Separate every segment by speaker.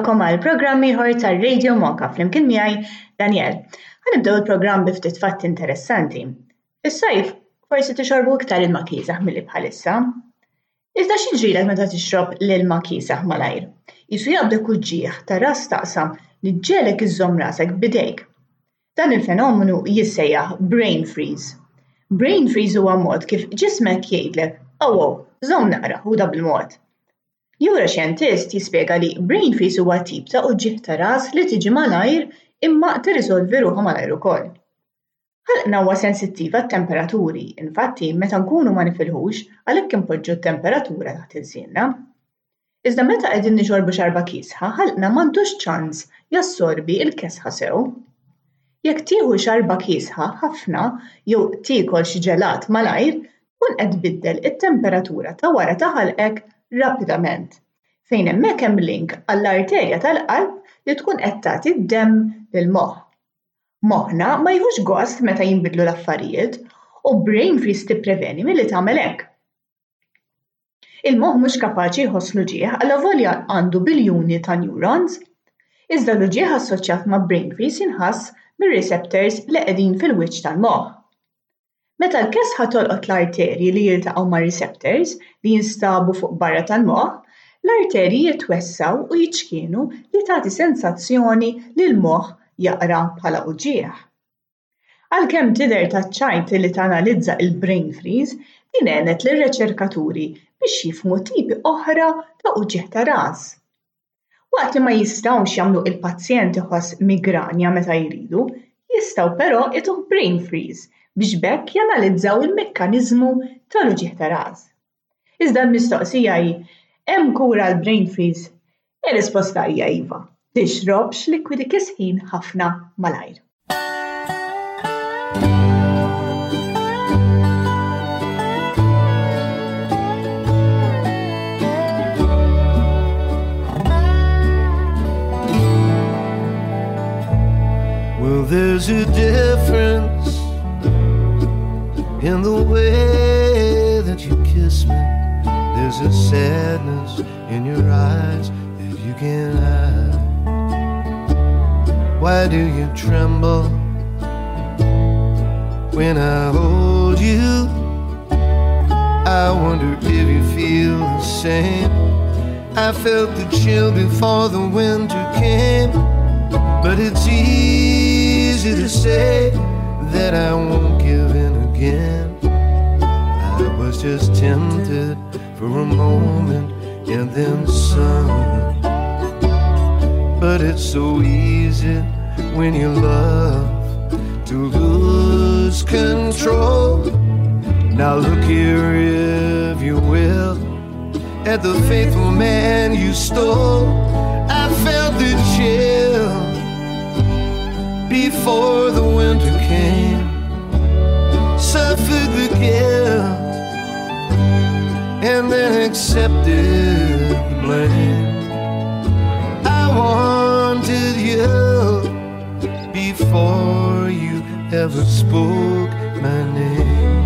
Speaker 1: nilqakom għal programm ieħor tar-Radio Mocha flimkien miegħi Daniel. Ħanibdew il-programm bi ftit fatti interessanti. Fis-sajf forsi tixorbu iktar ilma kiesaħ milli bħalissa. Iżda x'jiġrilek meta tixrob l-ilma kiesaħ malajr? Qisu jaqbdek uġġieħ ta' ras taqsam li ġġelek iżżomm rasek b'idejk. Dan il-fenomenu jissejjaħ brain freeze. Brain freeze huwa mod kif ġismek jgħidlek "Awwow, żomm naqra u da bil-mod". Neuroscientist jispjega li brain freeze huwa tip ta' uġġieħ ta' ras li tiġi malajr imma tirriżolvi ruħha malajr ukoll. Ħalqna huwa sensittiv għat-temperaturi, infatti meta nkunu ma nifilħux għalhekk impoġġu t-temperatura taħt il-sienna. Iżda meta qegħdin nixorbu xarba kiesħa, ħalqna m'għandux ċans jassorbi l-kesħa sew. Jekk tieħu xarba kiesħa ħafna jew tiekol xi ġelat malajr, tkun qed tbiddel it-temperatura ta' wara ta' ħalqek rapidament. Fejn hemmhekk hemm link għall-arterja tal-qalb li tkun qed tagħti d-demm lill-moħħ. Moħħna ma jieħux gost meta jinbidlu l-affarijiet u brain freeze tippreveni milli tagħmel hekk. Il-moħħ mhux kapaċi jħoss l-uġieħ għalavolja għandu biljuni ta' neurons, iżda l-uġieħ assoċjat ma' brain freeze jinħass mir-receptors li qegħdin fil-wiċċ tal-moħħ. Meta l-kesħa tolqot l-arterji li jiltaqgħu ma' receptors li jinstabu fuq barra tal-moħħ, l-arterji jitwessaw u jiċkienu li tagħti sensazzjoni li l-moħħ jaqra bħala uġieħ. Għalkemm tidher taċ-ċajt li tanalizza il-brain freeze, din għenet lir-riċerkaturi biex jifhmu tipi oħra ta' uġieħ ta' ras. Waqt li ma jistgħux jagħmlu il-pazjent iħoss migranja meta jridu, jistgħu però ituh brain freeze biex bekk janalizzaw il-mekkaniżmu tal-uġieħ ta' ras. Iżda l-mistoqsija hi, hemm kura l-brain freeze? Ir-risposta hija iva, tixrobx likwidi kisħin ħafna malajr.
Speaker 2: Well, there's a difference in the way that you kiss me. There's a sadness in your eyes that you can't hide. Why do you tremble when I hold you? I wonder if you feel the same. I felt the chill before the winter came, but it's easy to say that I won't give in again. I was just tempted for a moment and then some. But it's so easy when you love to lose control. Now look here if you will at the faithful man you stole. I felt the chill before the winter came, suffered the guilt, and then accepted the blame. I wanted you before you ever spoke my name,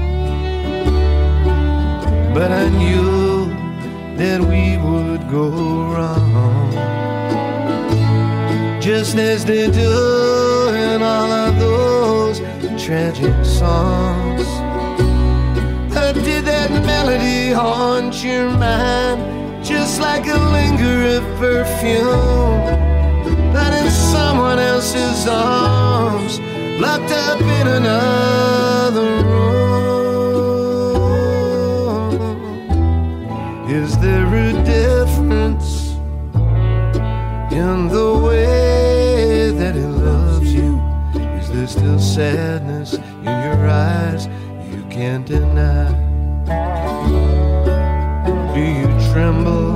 Speaker 2: but I knew that we would go wrong, just as they do in all of those tragic songs. Did that melody haunt your mind just like a linger of perfume, but in someone else's arms, locked up in another room? Is there a difference in the way that he loves you? Is there still sadness in your eyes you can't deny? Do you tremble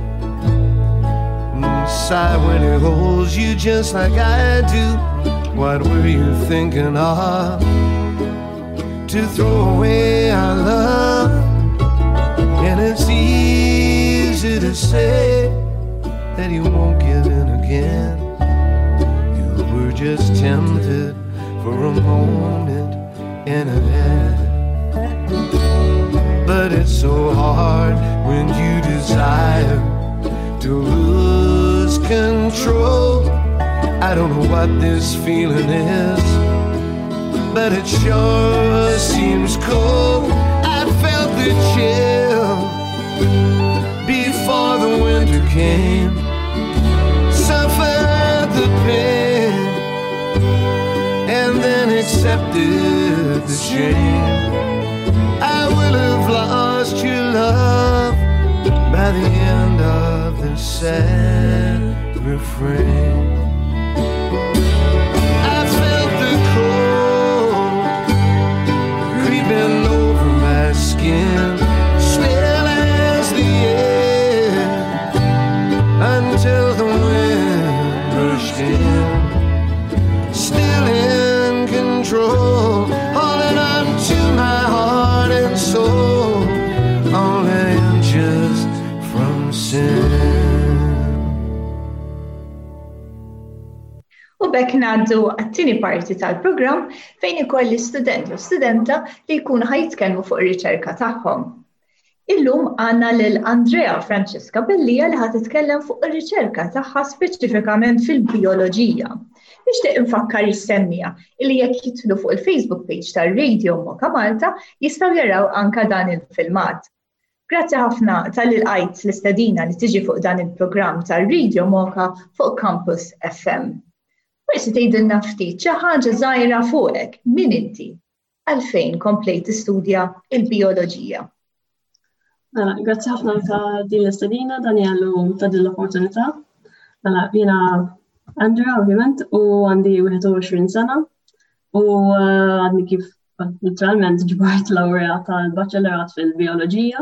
Speaker 2: and sigh when he holds you just like I do? What were you thinking of? To throw away our love? And it's easy to say that you won't give in again. You were just tempted for a moment and a half. But it's so hard when you desire to lose control. I don't know what this feeling is, but it sure seems cold. I felt the chill before the winter came, suffered the pain, and then accepted the shame. I will have lost your love by the end of the sad refrain. I felt the cold creeping over my skin, still as the air, until the wind rushed in, still in control, holding on to my heart and soul, only inches from sin.
Speaker 1: U bekk ngħaddu għat-tieni parti tal-programm fejn ikolli studenti u studenta li jkunu ħajtkellmu fuq ir-riċerka tagħhom. Illum għandna lil Andrea Francisca Bellija li ħad titkellem fuq ir-riċerka tagħha speċifikament fil-bijoloġija. Nixtieq infakkar is-semmija li jekk jidħlu fuq il-Facebook page tar-Radio Moka Malta jistgħu jaraw anke dan il-filmat. Grazzi ħafna tal-li lqajt l-istedina li tiġi fuq dan il-programm tar-Radio Moka fuq Campus FM. Forsi tgħidilna ftit xi ħaġa żgħira fuqek min inti għalfejn komplejt tistudja l-bijoloġija.
Speaker 3: Mela, grazzi ħafna ta' din l-istedina, Daniel, u ta' din l-opportunità. Mela, jiena Andrea ovvjament u għandi 21 sena u għadni kif naturalment ġbart laurea tal-baċċellerat fil-bijoloġija.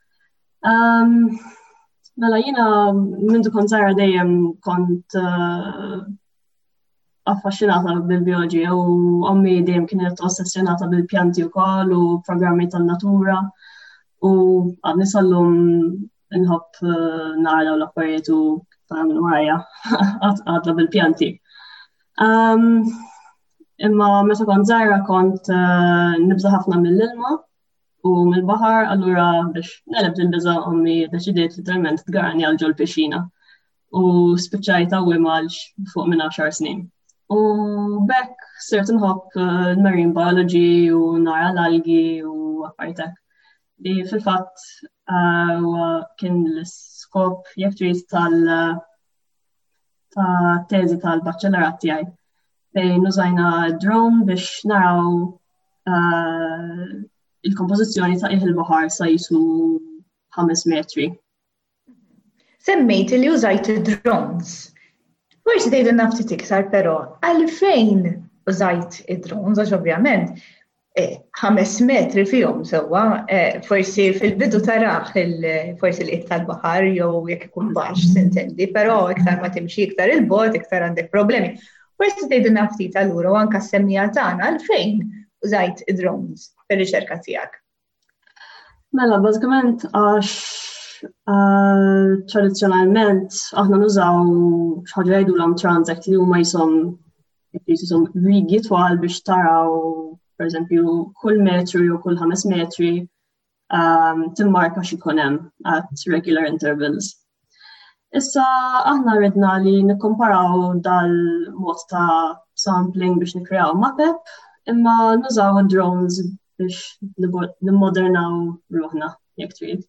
Speaker 3: Mela, jiena mindu kont żgħira dejjem kont affaxxinata bil-bioloġija u ommi dejjem kienet ossessjonata bil-pjanti wkoll u programmi tan-natura u għadni sallum inħobb nara l-affarijiet u tagħmel warja għadla bil-pjanti. Imma meta kont żgħira kont nibża ħafna mill-ilma u mill-baħar, allura biex neleb il-biża' ommi deċidiet literalment tgarrani għal ġol pixxina u spiċċajt għawwim għal fuq minn 10 snin. U bekk sirt nħobb il-marine biology u nara l-algi u affaritek li fil-fatt kien l-skop jekk trid tal-teżi tal-baċċellerat tiegħi fejn użajna drone biex naraw il-kompożizzjoni ta' il-baħar sa jisu 5 metri.
Speaker 1: Semmejt li użajt drones. Forsi tgħidilna ftit iktar però għalfejn użajt id-drones għax ovvjament 5 metri fihom sewwa, forsi fil-bidu taraħ forsi li tal-baħar jew jekk ikun baxx sintendi, però iktar ma timxi iktar il-bogħod iktar għandek problemi. Forsi tgħidilna ftit allura u anke s-semmija tagħna għalfejn użajt id-drones fir-riċerka tiegħek.
Speaker 3: Mela, bażikament għax tradizzjonalment aħna nużaw x'ħaġa jgħidulhom transect li huma jisom rigi twal biex taraw pereżempju kull metru jew kull 5 metri timmarka x'ikun hemm at regular intervals. Issa aħna ridna li nikkomparaw dal-mod ta' sampling biex nikkreaw mapep, imma nużaw id-drones biex nimmodernaw ruħna jekk trid.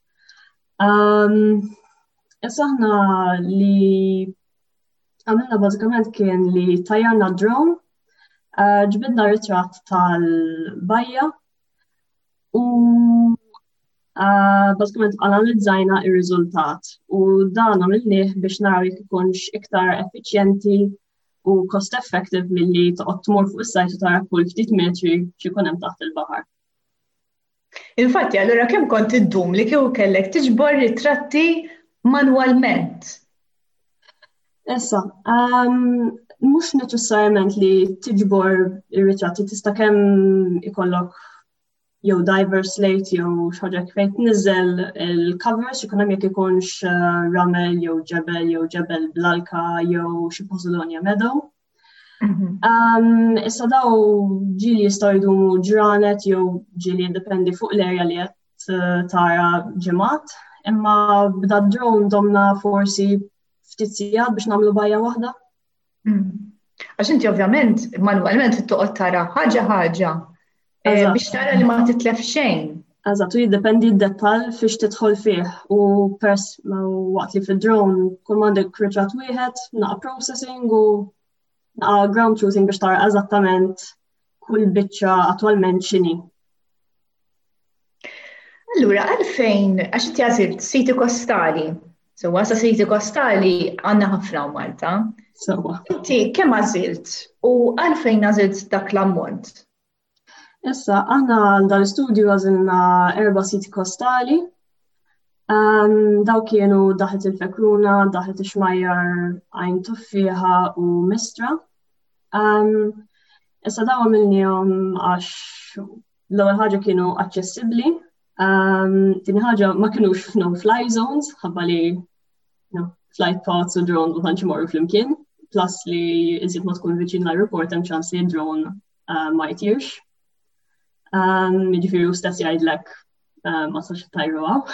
Speaker 3: Issa aħna li għamilna bażikament kien li tajjarna drone, ġbidna ritratt tal-bajja u bażikament analizzajna ir-riżultat u dan għamilnieh biex naraw jekk ikunx iktar effiċjenti u cost effective milli toqgħod tmur fuq is-sajt u tara kull ftit metri x'ikun hemm taħt il-baħar.
Speaker 1: Infatti, allura kemm kont iddum li kieku kellek tiġbor ritratti manwalment?
Speaker 3: Issa, mhux neċessarjament li tiġbor ir-ritratti tista' kemm ikollok jew diverse slate jew x'ħaġa fejn tniżel il-covers ikun hemm jekk ikunx ramel jew ġebel bl-alka jew xi Posidonia meadow. Issa daw ġili jistgħu jdumu ġranet jew ġili jiddependi fuq l-area li qed tara ġimgħat, imma b'da drone domna forsi ftit sigħat biex nagħmlu bajja waħda.
Speaker 1: Għax inti ovvjament manwalment toqgħod tara ħaġa biex tara li ma titlef xejn.
Speaker 3: Eżatt, jiddependi d-dettall fiex tidħol fih u pers waqt li fid-drone kull m'għandek ritratt wieħed, naqa' processing u naqa' ground truthing biex tara eżattament kull biċċa attwalment x'inhi.
Speaker 1: Allura għalfejn għax inti għażilt siti kostali. Sewwa sa siti kostali għandna ħafna Malta.
Speaker 3: Sewwa.
Speaker 1: Inti kemm għażilt u għalfejn għażilt dak l-ammont?
Speaker 3: Issa, aħna dal-istudju għażilna 4 siti kostali. Daw kienu Daħlet il-Fekruna, Daħlet ix-Xmajjar, Għajn Tuffieħa u Mistra. Issa daw għamilnihom għax l-ewwel ħaġa kienu aċċessibbli. Tieni ħaġa ma kinux f'no-fly zones, ħabba li flight paths u drone u tantx imorru flimkien, plus li iżjed ma tkun viċin l-aeroport hemm ċans li d-drone ma jtirx. Jiġifieri stess jgħidlek ma sax tajruha.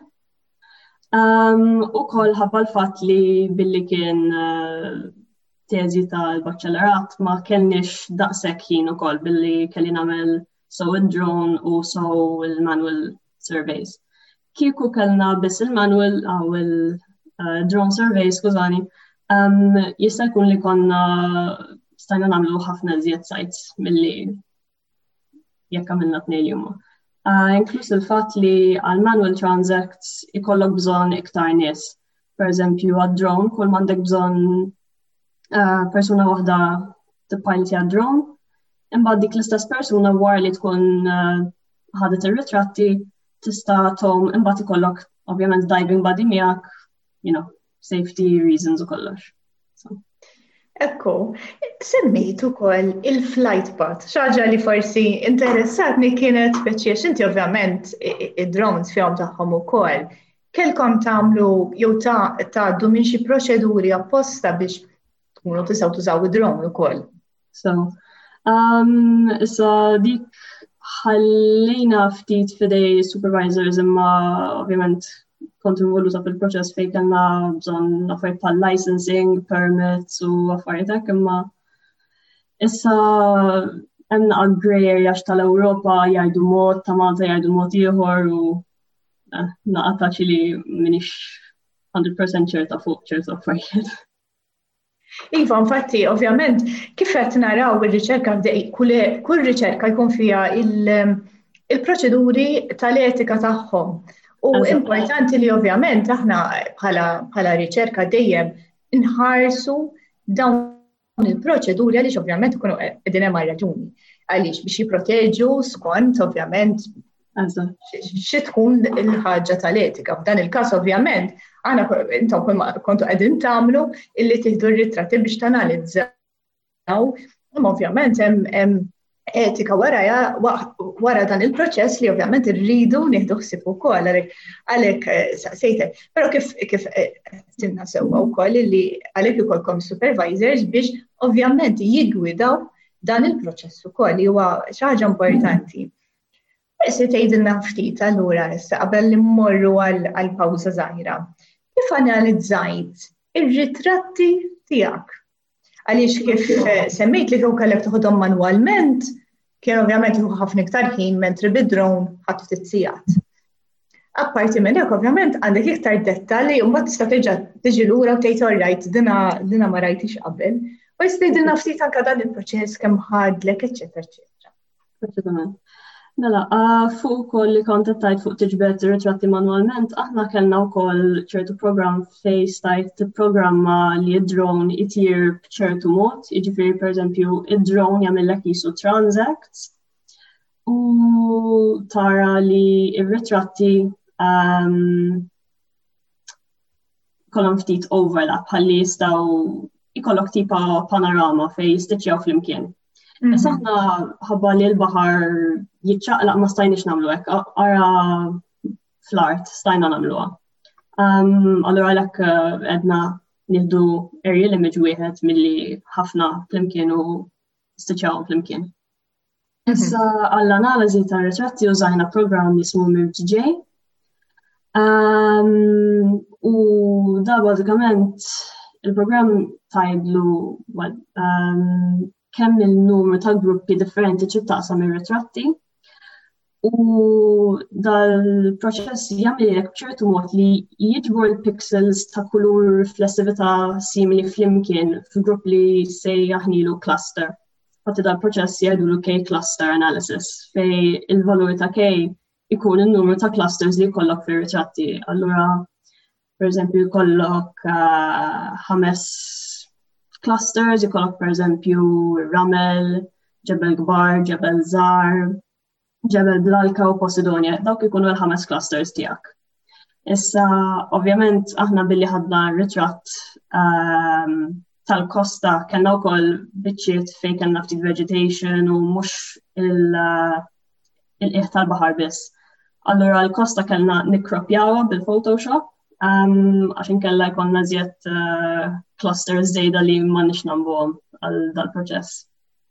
Speaker 3: Ukoll ħabba l-fatt li billi kien teżi tal-baċċellerat ma kellniex daqshekk ħin ukoll billi kelli nagħmel sew id-drone u sew il-manual surveys. Kieku kellna biss il-manual aw il-drone surveys, skużani, jista' jkun li konna stajna nagħmlu ħafna iżjed sites milli jekk għamilna 2 jum. Inkluż il-fatt li għal-manual transacts ikollok bżonn iktar nies. Pereżempju għad-drone, kull m'għandek bżonn persuna waħda tippiloti għad-drone, imbagħad dik l-istess persuna wara li tkun ħadet ir-ritratti tista' tom imbagħad ikollok ovvjament diving buddy miegħek, safety reasons u kollox.
Speaker 1: Ekku, semmejt ukoll il-flight path, xaġa li forsi interessatni kienet speċiex inti ovvjament id-drones fihom tagħhom ukoll. Kelkom tagħmlu jew tgħaddu minn xi proċeduri apposta biex tkunu tistgħu tużaw id-drone ukoll.
Speaker 3: Issa dik ħallejna ftit fidej supervisors imma ovvjament kont involuta fil-proċess fejn kellna bżonn affarijiet bħal licensing, permits u affarijiet hekk imma issa hemm grey area tal-Ewropa jgħidu mod, ta' Malta jgħidu mod ieħor u naqatax li m'iniex 100% ċerta fuq ċerta affarijiet.
Speaker 1: Iva, infatti, ovvjament, kif qed naraw ir-riċerka kull riċerka jkun fiha il-proċeduri tal-etika tagħhom. U importanti li ovvjament aħna bħala riċerka dejjem inħarsu dawn il-proċeduri għaliex ovvjament ikunu qegħdin hemm raġuni. Għaliex biex jipproteġu skont ovvjament xi tkun il-ħaġa tal-etika. F'dan il-każ ovvjament aħna intom kontu qegħdin tagħmlu illi tieħdu r-ritratti biex tanalizzaw. Imma ovvjament hemm etika wara dan il-proċess li ovvjament irridu nieħdu ħsieb ukoll għalhekk saqsejtek. Però kif tinna sewwa wkoll li għalhekk ikollkom supervisors biex ovvjament jiggwidaw dan il-proċess ukoll li huwa xi ħaġa importanti. Forsi tgħidilna ftit allura issa qabel li mmorru għal pawża żgħira. Kif analizzajt ir-ritratti tiegħek? Għaliex kif semmejt li kellek toħodhom manwalment, kien ovvjament jieħu ħafna iktar ħin mentri bid-drone ħadd ftit sigħat. Apparti minn hekk ovvjament għandek iktar dettalji u mbagħad tista' terġa' tiġi lura u tgħid alright dina ma rajtix qabel. U jista' tgħidilna ftit anke dan il-proċess kemm ħadlek, eċetera, eċetera.
Speaker 3: Mela, fuq ukoll li kont tajt fuq tiġbed ritratti manwalment, aħna kellna wkoll ċertu programm fejn stajt tipprogramma li d-drone itir b'ċertu mod, jiġifieri pereżempju id-drone jagħmellek qisu transacts u tara li r-ritratti kollhom ftit overlap ħalli jistgħu jkollok tipa panorama fejn jistiċċjaw flimkien. Issa aħna ħabba li l-baħar jitċaqlaq ma stajniex nagħmlu hekk, ara fl-art stajna nagħmluha. Allura għalhekk qedna nieħdu aerial image wieħed milli ħafna flimkien u stiċċjaw flimkien. Issa għall-analiżi tar-ritratti użajna programm jismu MIRTJ. U da bażikament il-programm tgħidlu kemm il-numru ta' gruppi differenti trid taqsam ir-ritratti. U dal-proċess jagħmilek b'ċertu mod li jiġbor il-pixels ta' kulur riflessività simili flimkien f'grupp li sejjaħnilu cluster. Ħadd dal-proċess jgħidulu K-cluster analysis fej il-valur ta' K ikun il-numru ta' clusters li jkollok fir-ritratti. Allura, pereżempju, jkollok 5 clusters, jkollok pereżempju ramel, ġebel kbar, ġebel żgħar, ġebel blalka u Posidonia, dawk ikunu l-5 clusters tiegħek. Issa, ovvjament, aħna billi ħadna ritratt tal-kosta kellna wkoll biċċiet fejn kellna ftit vegetation u mhux il-qiegħ tal-baħar biss. Allura l-kosta kellna nikkroppjawha bil-Photoshop għax inkella jkollna żjed clusters żejda li m'għandniex nagħmluhom għal dal-proċess.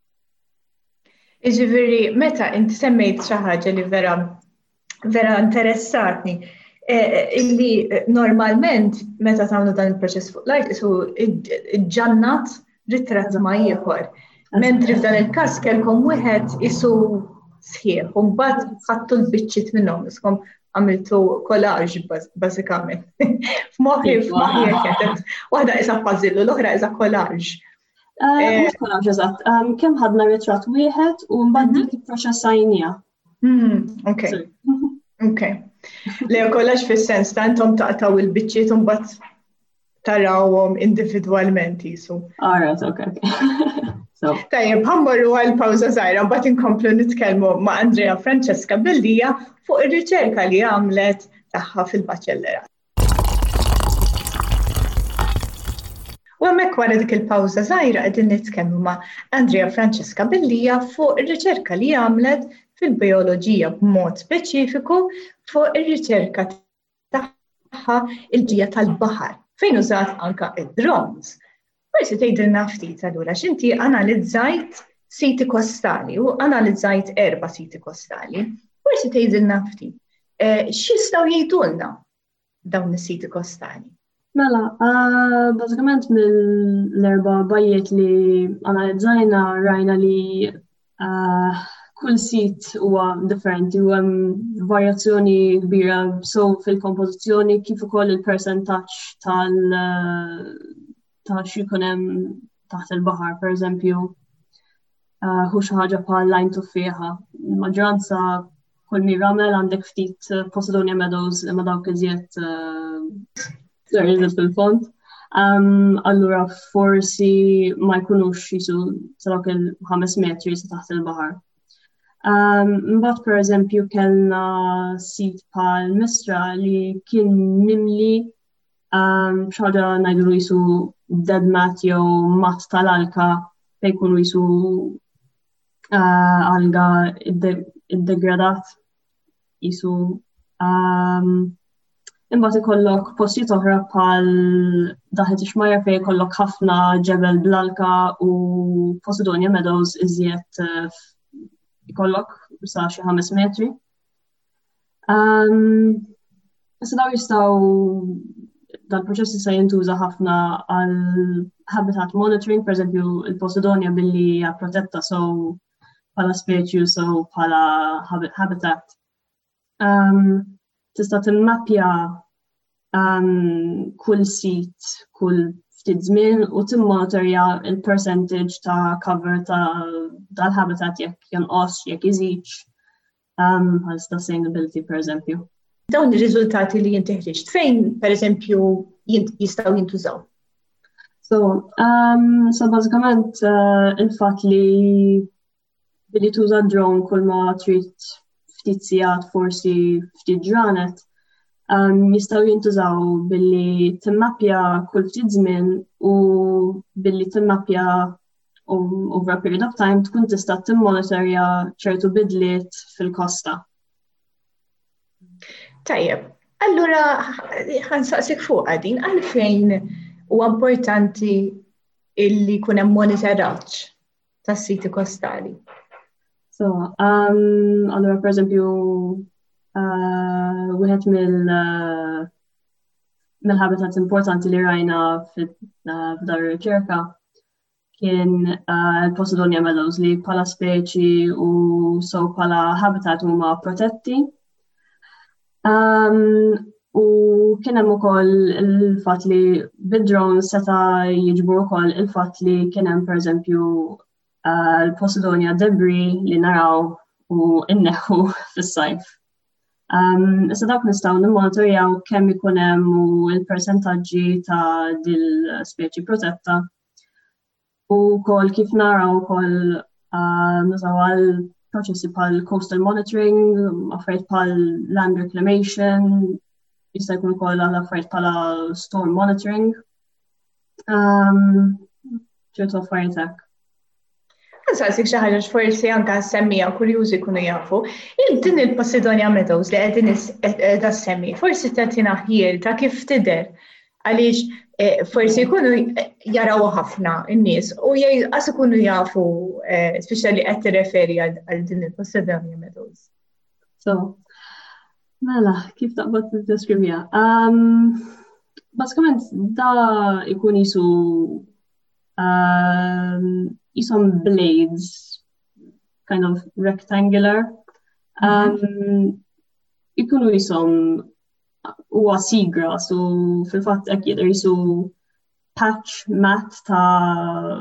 Speaker 1: Jiġifieri, meta inti semmejt xi ħaġa li vera interessatni, illi normalment meta tagħmlu dan il-proċess fuq l-art isu iġġannat ritratt ma' ieħor. Mentri f'dan il-każ kellkom wieħed isu sħiħ u mbagħad ħadtu l-biċċiet minnhom iskom għamiltu collage bażikament. F'moħħi qed waħda isa puzzle u l-oħra isa collage.
Speaker 3: Mhux collage eżatt, kemm ħadna ritratt wieħed u mbagħad dik ipproċessajnija.
Speaker 1: Okay. Le collage fis-sens ta' intom taqtaw il-biċċiet u mbagħad tarawhom individwalment isu.
Speaker 3: All right, okay.
Speaker 1: Tajjeb, ħammorru għal pawża żgħira mbagħad inkomplu nitkellmu ma' Andrea Francesca Bellija fuq ir-riċerka li għamlet tagħha fil-baċellerat. U hemmhekk wara dik il-pawża żgħira qegħdin nitkellmu ma' Andrea Francesca Bellija fuq ir-riċerka li għamlet fil-bioloġija b'mod speċifiku fuq ir-riċerka tagħha il-ġija tal-baħar fejn użat anke id-drones. Forsi tgħidilna ftit allura x'inti analizzajt siti kostali u analizzajt 4 siti kostali. Forsi tgħidilna ftit x'jistgħu jgħidulna dawn is-siti kostali.
Speaker 3: Mela, bażikament mill-4 bajjiet li analizzajna rajna li kull sit huwa differenti u hemm varjazzjoni kbira so fil-kompożizzjoni kif ukoll il-persentaġġ ta' x'ikun hemm taħt il-baħar, pereżempju, hu xi ħaġa bħal lajn tuffieħa. Il-maġġoranza kull mi ramel għandek ftit Posidonia meadows imma dawk iżjed fil-fond. Allura forsi ma jkunux jisu sa dawk il-5 metri sa taħt il-baħar. Mbagħad pereżempju kellna sit bħal Mistra li kien mimli x'ħaġa ngħidu jisu dead mat jew mat tal-alga fejn jkunu jisu alga iddegradat jisu imbagħad ikollok postijiet oħra bħal daħlet ix-xmajjar fejn ikollok ħafna ġebel bl-alga u Posidonia meadows iżjed ikollok sa xi 5 metri. Issa daw jistgħu dal-proċess jista' jintuża ħafna għal habitat monitoring, pereżempju il-Posidonia billi hija protetta so bħala speċi u so bħala habitat. Tista' timmappja kull sit, kull ftit żmien u timmonitorja il-percentage ta' cover tal-habitat jekk jonqos, jekk iżidx għal sustainability pereżempju.
Speaker 1: Dawn ir-riżultati li inti ħriġt fejn pereżempju jistgħu jintużaw?
Speaker 3: So bażikament il-fatt li billi tuża drone kull ma trid ftit sigħat forsi ftit ġranet jistgħu jintużaw billi timmappja kull ftit żmien u billi timmappja over a period of time tkun tista' timmonitorja ċertu bidliet fil-kosta.
Speaker 1: Tajjeb, allura ħansaqsik fuq din għalfejn huwa importanti illi jkun hemm monitoraġġ tas-siti kostali.
Speaker 3: So, allura pereżempju wieħed mill-habitats importanti li rajna f'dar ir-riċerka kien il-Posidonia meadows li bħala speċi u so bħala habitat huma protetti. U kien hemm ukoll il-fatt li bid-drones seta' jiġbru wkoll il-fatt li kien hemm pereżempju il-Posidonia debris li naraw u inneħħu fis-sajf. Issa dawk nistgħu nimmonitorjaw kemm ikun hemm u l-persentaġġi ta' dil-speċi protetta u wkoll kif naraw ukoll nużaw għal proċessi bħal coastal monitoring, affarijiet bħal land reclamation, jista' jkun ukoll għal affarijiet bħala storm monitoring. ċertu affarijiet hekk.
Speaker 1: Nsaqsik xi ħaġa forsi anke semmija kurjużi jkunu jafu. Din il-Posidonia meadows li qegħdin qiegħda semmi, forsi tagħtina ħiel ta' kif tidher għaliex forsi jkunu jaraw ħafna n-nies u qas ikunu jafu speċjali qed tirreferi għal din il-Posidonia meadows.
Speaker 3: So, mela, kif taqbad tiddeskrivija? Basikament da jkun jisom blades, kind of rectangular. Ikunu jisom huwa seagrass u fil-fatt hekk jidher jisu patch mat ta'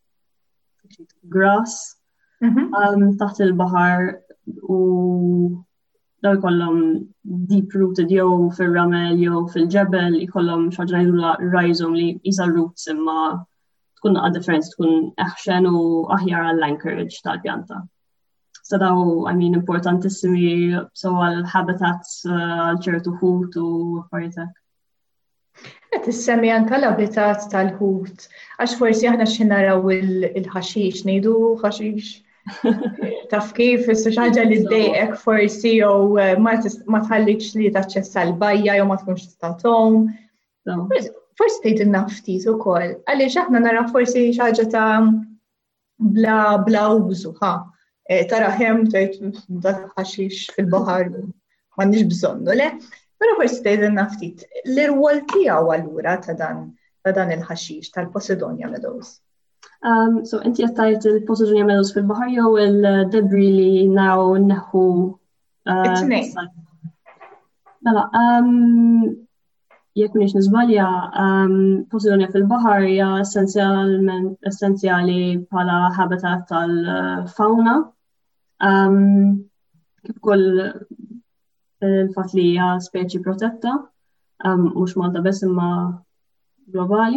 Speaker 3: grass taħt il-baħar u daw jkollhom deep rooted jew fir-ramel jew fil-ġebel jkollhom xi ħaġa ngħidula rhizome li jisa roots imma tkun għad differenz tkun eħxen u aħjar għall-anchorage tal-pjanta. So daw, importantissimi so għal-habitats għal-ċertu ħut u affarijiet.
Speaker 1: Qed issemmi anke l-habitat tal-ħut, għax forsi aħna xi naraw il-ħaxix, ngħidu ħaxix. Taf kif issa xi ħaġa li ddejqek forsi jew ma tħallikx li taċċessa l-bajja jew ma tkunx tista' tom. Forsi tgħidilna ftit ukoll, għaliex aħna naraw forsi xi ħaġa ta' bla użu, tara hemm tgħid dak ħaxix fil-baħar m'għandniex bżonnu le, però forsi tgħidilna ftit l-irwol tiegħu allura ta' dan il-ħaxix tal-Posidonia meadows.
Speaker 3: So inti qed tgħid il-Posidonia meadows fil-baħar jew il-debris li naraw nneħħu
Speaker 1: it-tnejn.
Speaker 3: Mela, jekk m'iniex niżbalja, Posidonia fil-baħar hija essenzjali bħala habitat tal-fauna. Kif ukoll il-fatt li hija speċi protetta, mhux Malta biss imma globali.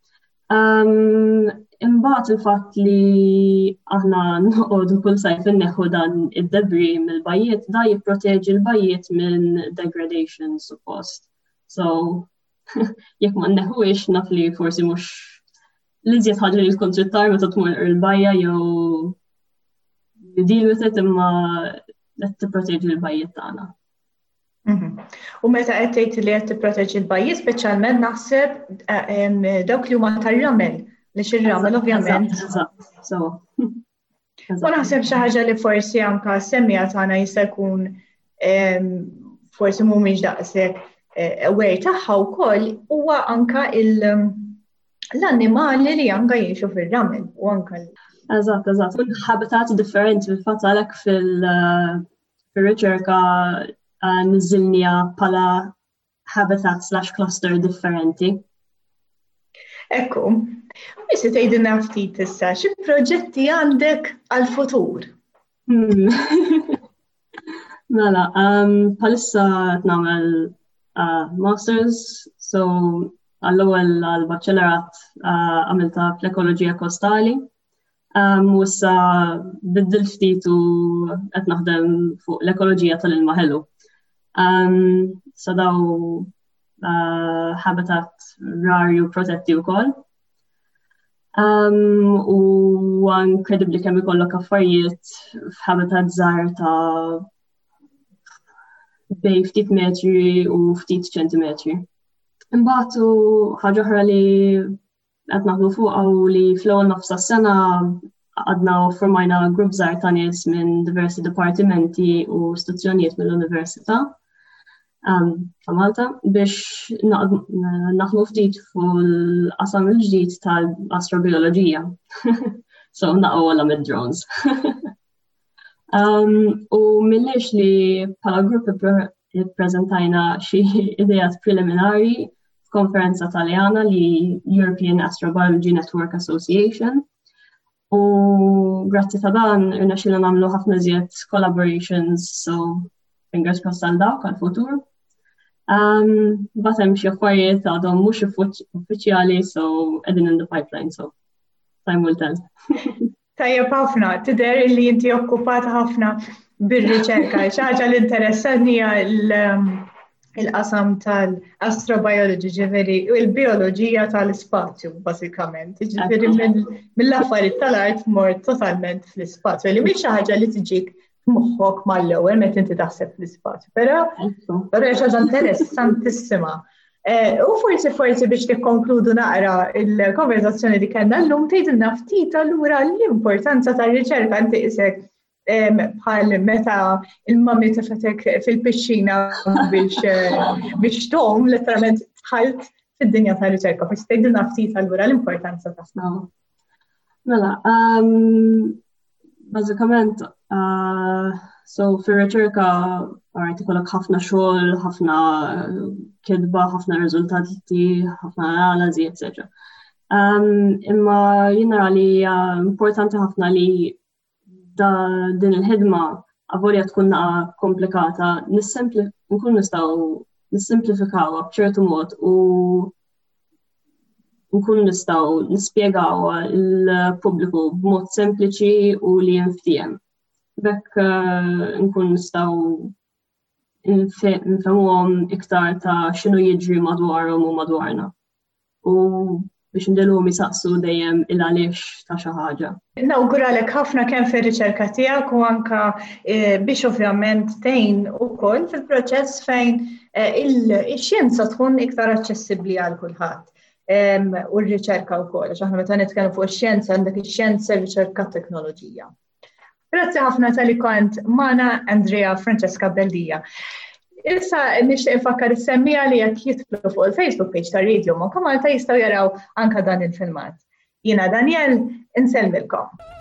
Speaker 3: Imbagħad il-fatt li aħna noqogħdu kull sajf inneħħu dan id-debris mill-bajjiet, da jipproteġi l-bajjiet minn degradation suppost. So, jekk ma nneħħuhiex naf li forsi mhux l-iżjed ħaġa li tkun trittar meta tmur il-bajja jew deal with it imma qed tipproteġi l-bajjiet tagħna.
Speaker 1: U meta qed tgħid li qed tipproteġi l-bajjiet speċjalment naħseb dawk li huma tar-ramel li xir-ramel ovvjament.
Speaker 3: So.
Speaker 1: U naħseb xi ħaġa li forsi anke semmija tagħna jista' jkun forsi mhumiex daqshekk aware tagħha wkoll huwa anke l-annimali li anke jgħixu fir-ramel u anke
Speaker 3: Eżatt. Habitat differenti fil-fatt għalhekk fil-riċerka niżilnija bħala habitat/cluster differenti.
Speaker 1: Ekku, missi tgħidilna ftit issa xi proġetti għandek għall-futur?
Speaker 3: Mela, bħalissa qed nagħmel masters, so għall-ewwel għall-baċċellerat għamilta fl-ekoloġija kostali. U issa biddil ftit u qed naħdem fuq l-ekoloġija tal-ilma ħelu. So daw habitat rari u protetti wkoll. U incredibly kemm ikollok affarijiet f'habitat żgħar ta' bej ftit metri u ftit ċentimetri. Imbagħad ħaġa oħra li qed naħdmu fuqha u li fl-ewwel nofs tas-sena għadna formajna grupp żgħar ta' nies minn diversi dipartimenti u istituzzjonijiet mill-Università ta' Malta biex naħdmu ftit fuq il-qasam il-ġdid tal-astrobioloġija. So naqgħu għala mid-drones. U milliex li bħala grupp ippreżentajna xi idejat preliminari f'konferenza Taljana li European Astrobiology Network Association. U grazzi ta' dan irnexxilna nagħmlu ħafna iżjed collaborations, so fingers crossed għal dawk għall-futur. But hemm xi affarijiet għadhom mhux uffiċjali, so qegħdin in the pipeline, so time will tell.
Speaker 1: Tajjeb ħafna, tidher li inti okkupata ħafna bir-riċerka. Xi ħaġa li interessantni il-qasam tal-astrobiology, ġifieri u l-bioloġija tal-ispazju bażikament. Ġifieri mill-affarijiet tal-art mort totalment fl-ispazju, li mhix xi ħaġa li tiġik f'moħħok mal-ewwel meta inti taħseb fl-ispazju. Però hija xi ħaġa interessantissima. U forsi biex tikkonkludu naqra il-konverzazzjoni li kellna llum tgħidilna ftit allura l-importanza tar-riċerka inti isek bħal meta il-mammi tafetek fil-pisċina biex tom letteralment tħalt fid-dinja tar-riċerka. Forsi tgħidilna ftit allura l-importanza tagħha.
Speaker 3: Mela, bażikament so fir-riċerka ikollok ħafna xogħol, ħafna kidba, ħafna riżultati, ħafna analiżi, etc. Imma jien nara li hija importanti ħafna li din il-ħidma avolja tkun komplikata, nkun nistgħu nissimplifikawha b'ċertu mod u nkun nistgħu nispjegawha lill-pubbliku b'mod sempliċi u li jinftiem. Bekk nkun nistgħu nfehmuhom iktar ta' x'inhu jiġri madwarhom u madwarna. U biex ndilhom jisaqsu dejjem il-għaliex ta' xi ħaġa.
Speaker 1: Nawguralek ħafna kemm fir-riċerka tiegħek u anke biex ovvjament tgħin ukoll fil-proċess fejn ix-xjenza tkun iktar aċċessibbli għal kulħadd. U r-riċerka wkoll, għax aħna meta nitkellmu fuq ix-xjenza għandek ix-xjenza, riċerka, teknoloġija. Grazzi ħafna tal-li kont magħna Andrea Francesca Beldija. Issa nixtieq infakkar is-semmija li jekk jidħlu fuq il-Facebook page ta' Radio Monka Malta jistgħu jaraw anke dan il-filmat. Jiena Daniel, insellmilkom.